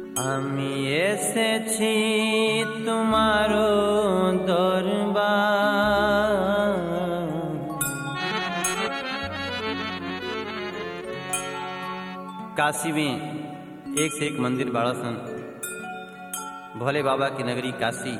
আমি এসেছি তোমারো দরবার, काशी में एक से एक मंदिर बाड़ा सन। भोले बाबा की नगरी काशी,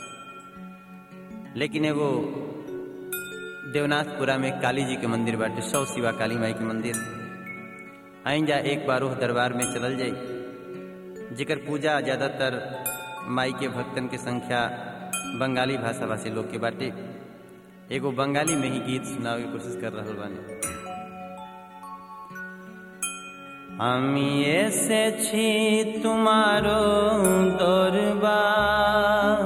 लेकिन एगो देवनाथपुरा में काली जी के मंदिर बाटे, सौ शिवा काली माई के मंदिर। आइन जा एक बार उस दरबार में चलल जाई, जेकर पूजा ज्यादातर माई के भक्तन के संख्या बंगाली भाषा भाषी लोग के बाटे। एगो बंगाली में ही गीत सुनावे की कोशिश कर रहल बानी। আমি এসেছি তোমারো দরবার,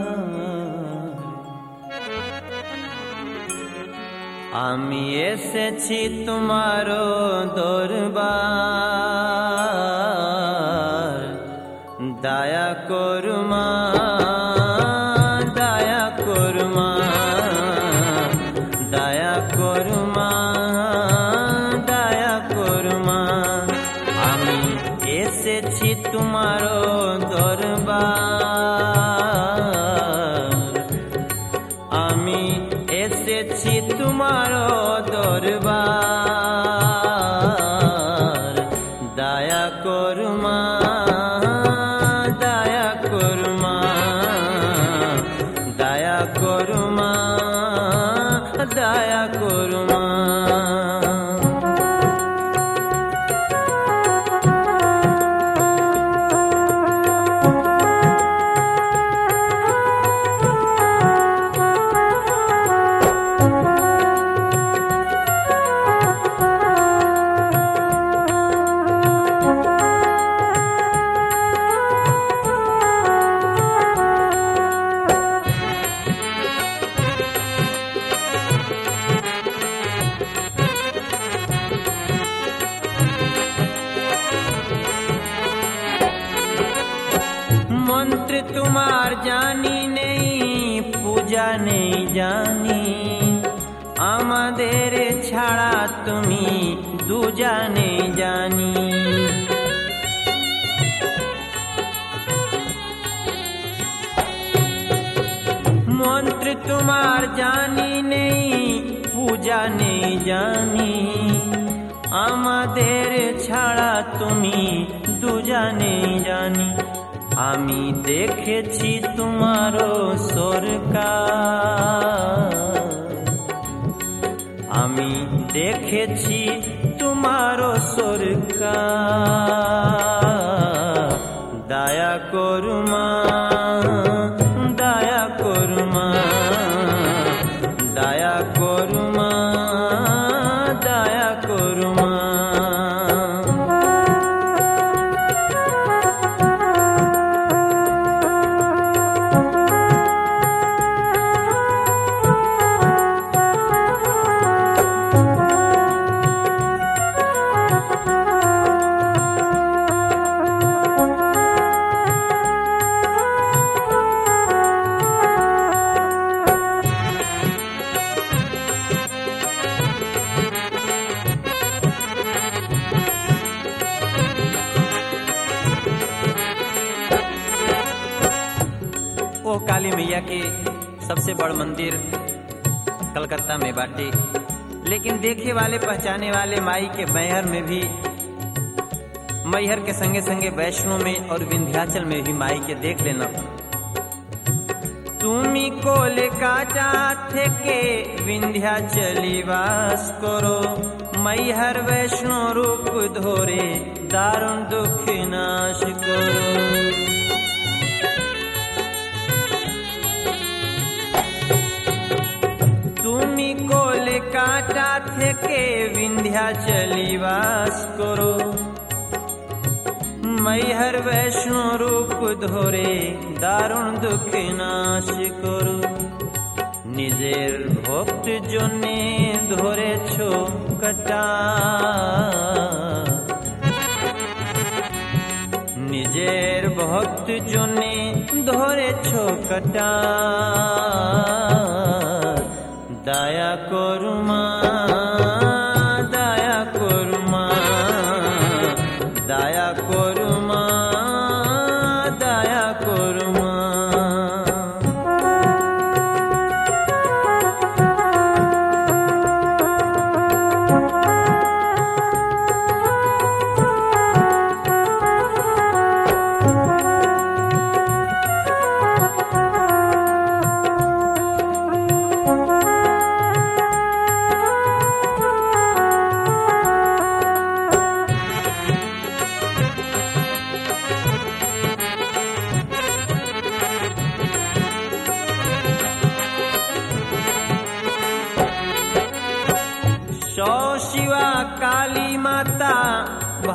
আমি এসেছি তোমারো দরবার, দয়া করো মা, দয়া করো মা, দয়া করো মা, দয়া করো মা। আমি এসেছি তোমারো দরবার, আমি এসেছি তোমারো দরবার, দয়া করো মা, দয়া করো মা, দয়া করো মা, দয়া করো মা। मंत्र तुम्हार जानी नहीं, पूजा नहीं जानी, आमादेर छाड़ा तुमी दूजा नहीं जानी। मंत्र तुम्हार जानी नहीं, पूजा नहीं जानी, आमादेर छाड़ा तुमी दूजा नहीं जानी। আমি দেখেছি তোমারো সরকার, আমি দেখেছি তোমারো সরকার, দয়া করো মা, দয়া করো মা, দয়া করো মা, দয়া করো মা। ओ काली मैया के सबसे बड़ मंदिर कलकत्ता में बाटे, लेकिन देखे वाले पहचाने वाले माई के मैहर में भी, मैहर के संगे संगे वैष्णो में और विंध्याचल में भी माई के देख लेना। তুমি কোলে কাটা থেকে বিন্ধ্যাচলি বাস করো, मैहर वैष्णो रूप ধরে দারুণ দুঃখ নাশ করো। তুমি কোলে কাটা থেকে বিন্ধ্যাচলি বাস করো, मैहर वैष्णो रूप ধরে দারুণ দুঃখ নাশ করো। নিজের ভক্ত জন্যে ধরেছো কাটা, নিজের ভক্ত জন্যে ধরেছো কাটা, দয়া করো মা, দয়া করো মা, দয়া করো মা,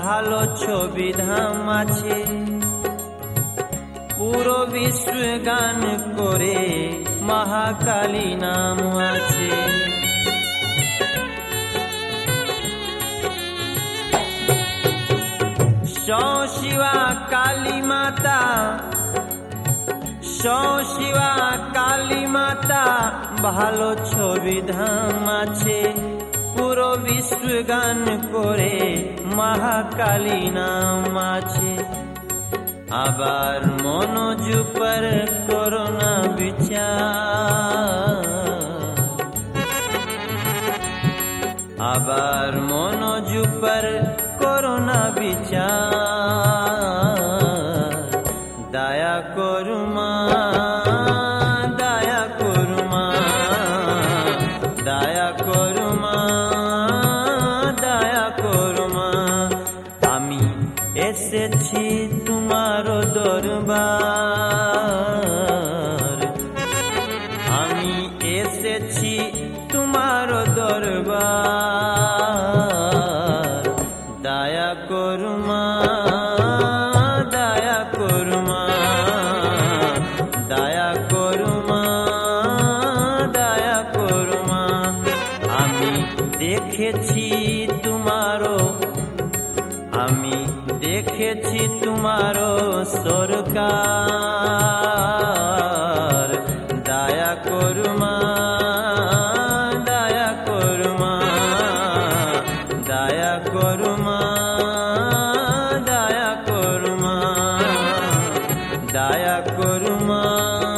ভালো ছবি ধাম আছে, পুরো বিশ্ব গান করে মহাকালী নাম আছে। শিবা কালী মাতা, শিবা কালী মাতা ভালো ছবি ধাম আছে, পুরো বিশ্ব গান করে মহাকালী নাম আছে। আবার মনোজ पर করোনা বিচার, আবার মনোজ पर করোনা বিচার। দয়া করু মা, দয়া করু মা, দয়া করু মা, দয়া করু মা। আমি এসেছি তোমার দরবার, আমি এসেছি তোমার দরবার। দয়া করু মা, দয়া করু মা, দয়া করু মা, দয়া করু মা। আমি দেখেছি তোমারো, আমি দেখেছি তোমারো সরকার। দয়া করু মা, দয়া করু মা, দয়া করু মা, দয়া করু মা, দয়া করু মা।